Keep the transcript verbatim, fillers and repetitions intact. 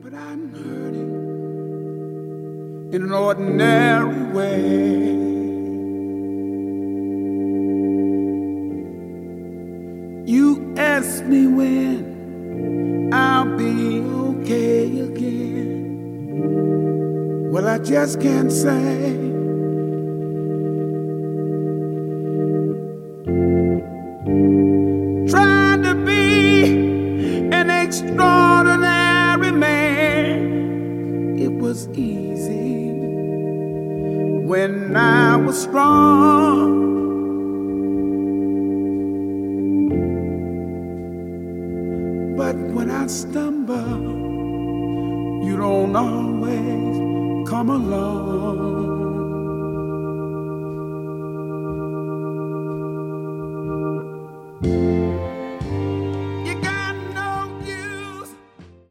but I'm hurting in an ordinary way. You ask me when I'll be okay again. Well, I just can't say. Tried to be an extraordinary man. It was easy when I was strong. But when I stumble, you don't always come along.